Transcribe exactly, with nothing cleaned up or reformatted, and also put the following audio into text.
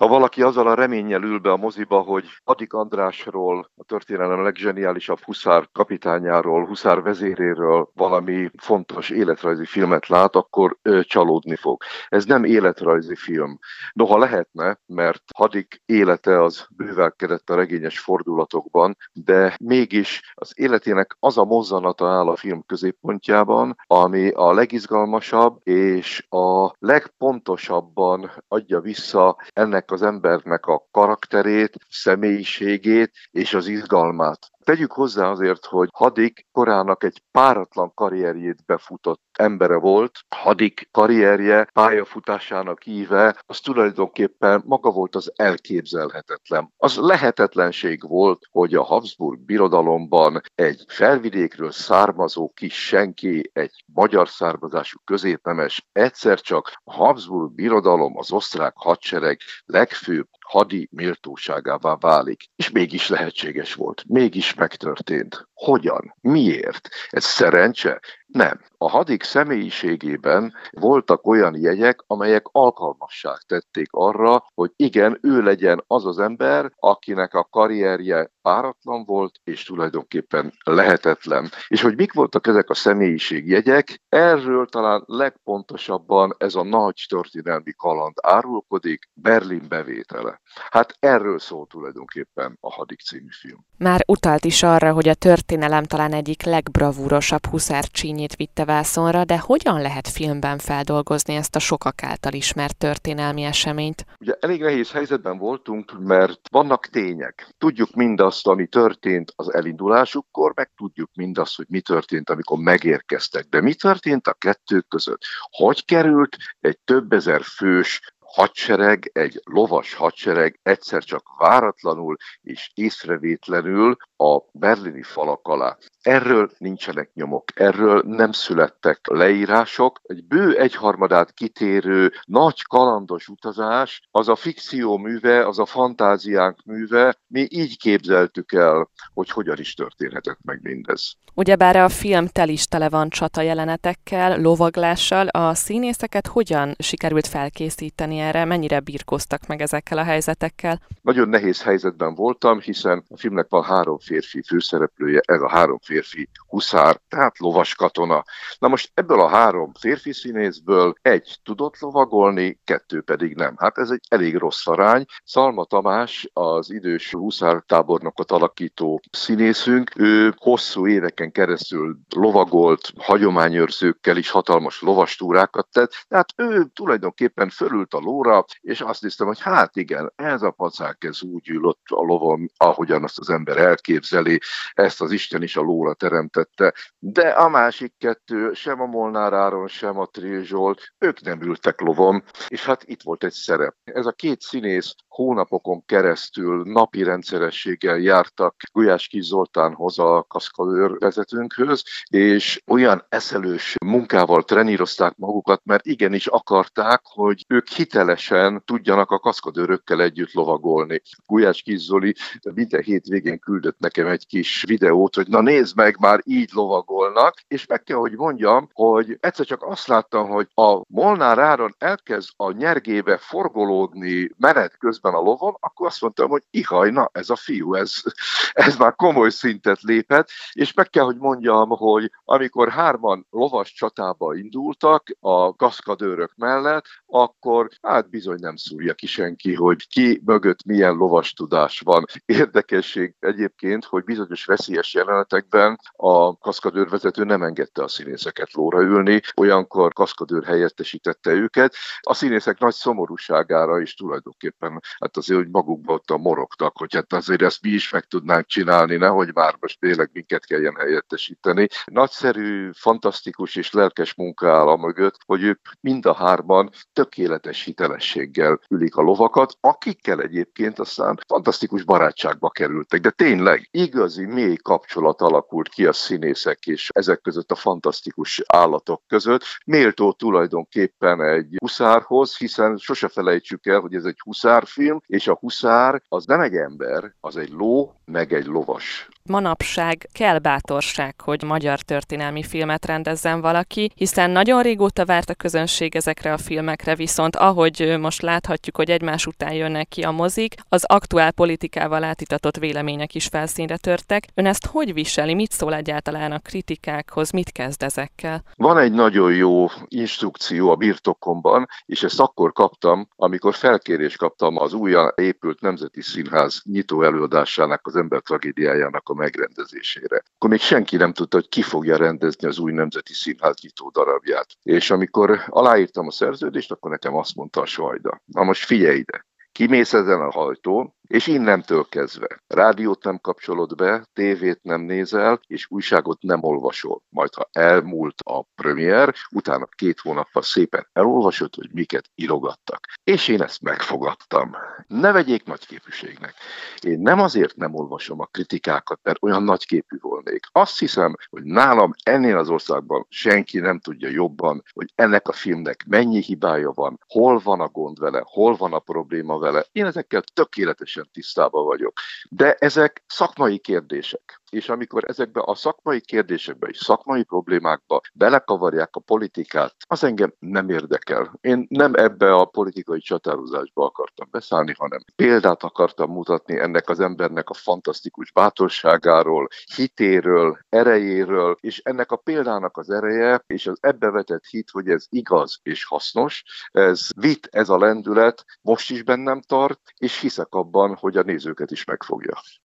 Ha valaki azzal a reménnyel ül be a moziba, hogy Hadik Andrásról, a történelem leggeniálisabb huszár kapitányáról, huszár vezéréről valami fontos életrajzi filmet lát, akkor ö, csalódni fog. Ez nem életrajzi film. Noha lehetne, mert Hadik élete az bővelkedett a regényes fordulatokban, de mégis az életének az a mozzanata áll a film középpontjában, ami a legizgalmasabb és a legpontosabban adja vissza ennek az embernek a karakterét, személyiségét és az izgalmát. Tegyük hozzá azért, hogy Hadik korának egy páratlan karrierjét befutott embere volt. Hadik karrierje, pályafutásának íve, az tulajdonképpen maga volt az elképzelhetetlen. Az lehetetlenség volt, hogy a Habsburg birodalomban egy felvidékről származó kis senki, egy magyar származású középnemes, egyszer csak a Habsburg birodalom, az osztrák hadsereg legfőbb hadi méltóságává válik. És mégis lehetséges volt. Mégis megtörtént. Hogyan? Miért? Ez szerencse? Nem. A Hadik személyiségében voltak olyan jegyek, amelyek alkalmassá tették arra, hogy igen, ő legyen az az ember, akinek a karrierje páratlan volt, és tulajdonképpen lehetetlen. És hogy mik voltak ezek a személyiségjegyek, erről talán legpontosabban ez a nagy történelmi kaland árulkodik, Berlin bevétele. Hát erről szól tulajdonképpen a Hadik című film. Már utalt is arra, hogy a történelem talán egyik legbravúrosabb huszárcsínyét vitte vászonra, de hogyan lehet filmben feldolgozni ezt a sokak által ismert történelmi eseményt? Ugye elég nehéz helyzetben voltunk, mert vannak tények. Tudjuk mindazt, ami történt az elindulásukkor, meg tudjuk mindazt, hogy mi történt, amikor megérkeztek. De mi történt a kettő között? Hogy került egy több ezer fős hadsereg, egy lovas hadsereg egyszer csak váratlanul és észrevétlenül a berlini falak alá? Erről nincsenek nyomok, erről nem születtek leírások. Egy bő egyharmadát kitérő nagy kalandos utazás, az a fikció műve, az a fantáziánk műve, mi így képzeltük el, hogy hogyan is történhetett meg mindez. Ugyebár a film tel is tele van csata jelenetekkel, lovaglással, a színészeket hogyan sikerült felkészíteni erre, mennyire birkóztak meg ezekkel a helyzetekkel? Nagyon nehéz helyzetben voltam, hiszen a filmnek van három férfi főszereplője, ez a három férfi huszár, tehát lovas katona. Na most ebből a három férfi színészből egy tudott lovagolni, kettő pedig nem. Hát ez egy elég rossz arány. Szalma Tamás, az idős huszártábornokot alakító színészünk, ő hosszú éveken keresztül lovagolt, hagyományőrzőkkel is hatalmas lovastúrákat tett, tehát ő tulajdonképpen fölült a lóra, és azt néztem, hogy hát igen, ez a pacák, ez úgy ül ott a lovon, ahogyan azt az ember elképzeli, ezt az Isten is a lóra teremtette, de a másik kettő, sem a Molnár Áron, sem a Trill Zsolt, ők nem ültek lovon, és hát itt volt egy szerep. Ez a két színész hónapokon keresztül napi rendszerességgel jártak Gulyás Kiss Zoltánhoz, a kaszkadőr vezetőnkhöz, és olyan eszelős munkával trenírozták magukat, mert igenis akarták, hogy ők hitelesen tudjanak a kaszkadőrökkel együtt lovagolni. Gulyás Kiss Zoli minden hétvégén küldött nekem egy kis videót, hogy na nézd meg, már így lovagolnak, és meg kell, hogy mondjam, hogy egyszer csak azt láttam, hogy a Molnár Áron elkezd a nyergébe forgolódni menet közben a lovon, akkor azt mondtam, hogy ihaj, na ez a fiú, ez, ez már komoly szintet lépett, és meg kell, hogy mondjam, hogy amikor hárman lovas csatába indultak a kaszkadőrök mellett, akkor hát bizony nem szúrja ki senki, hogy ki mögött milyen lovas tudás van. Érdekesség egyébként, hogy bizonyos veszélyes jelenetekben a kaszkadőrvezető nem engedte a színészeket lóra ülni, olyankor kaszkadőr helyettesítette őket. A színészek nagy szomorúságára is tulajdonképpen hát azért, hogy magukba ott a morogtak, hogy hát azért ezt mi is meg tudnánk csinálni, nehogy már most tényleg minket kelljen helyettesíteni. Nagyszerű, fantasztikus és lelkes munka áll a mögött, hogy ők mind a hárman tökéletes hitelességgel ülik a lovakat, akikkel egyébként aztán fantasztikus barátságba kerültek, de tényleg igazi mély kapcsolat alakult ki a színészek és ezek között a fantasztikus állatok között. Méltó tulajdonképpen egy huszárhoz, hiszen sose felejtsük el, hogy ez egy huszárfilm, film, és a huszár az nem egy ember, az egy ló, meg egy lovas. Manapság kell bátorság, hogy magyar történelmi filmet rendezzen valaki, hiszen nagyon régóta várt a közönség ezekre a filmekre, viszont ahogy most láthatjuk, hogy egymás után jönnek ki a mozik, az aktuál politikával átitatott vélemények is felszínre törtek. Ön ezt hogy viseli? Mit szól egyáltalán a kritikákhoz? Mit kezd ezekkel? Van egy nagyon jó instrukció a birtokomban, és ezt akkor kaptam, amikor felkérést kaptam az újra épült Nemzeti Színház nyitó előadásának, az Ember tragédiájának a megrendezésére. Akkor még senki nem tudta, hogy ki fogja rendezni az új Nemzeti Színház nyitó darabját. És amikor aláírtam a szerződést, akkor nekem azt mondta a Svajda: na most figyelj ide, kimész ezen a hajtón, és innentől kezdve rádiót nem kapcsolod be, tévét nem nézel, és újságot nem olvasol. Majd, ha elmúlt a premier, utána két hónappal szépen elolvasod, hogy miket írogattak. És én ezt megfogadtam. Ne vegyék nagyképűségnek. Én nem azért nem olvasom a kritikákat, mert olyan nagyképű volnék. Azt hiszem, hogy nálam ennél az országban senki nem tudja jobban, hogy ennek a filmnek mennyi hibája van, hol van a gond vele, hol van a probléma vele. Én ezekkel tökéletesen tisztában vagyok. De ezek szakmai kérdések. És amikor ezekbe a szakmai kérdésekbe és szakmai problémákba belekavarják a politikát, az engem nem érdekel. Én nem ebbe a politikai csatározásba akartam beszállni, hanem példát akartam mutatni ennek az embernek a fantasztikus bátorságáról, hitéről, erejéről, és ennek a példának az ereje, és az ebbe vetett hit, hogy ez igaz és hasznos, ez vitt, ez a lendület most is bennem tart, és hiszek abban, hogy a nézőket is megfogja.